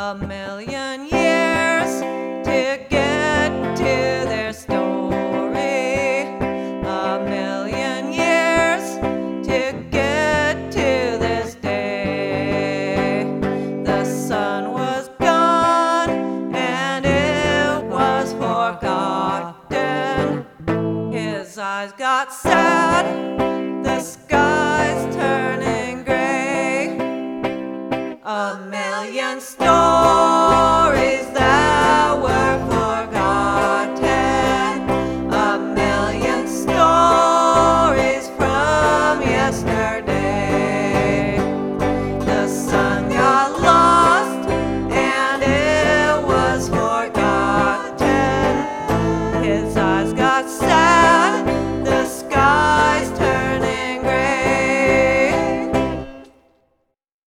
a million years to get to their story. A million years to get to this day. The sun was gone and it was forgotten. His eyes got sad, the sky's turning gray. A million stars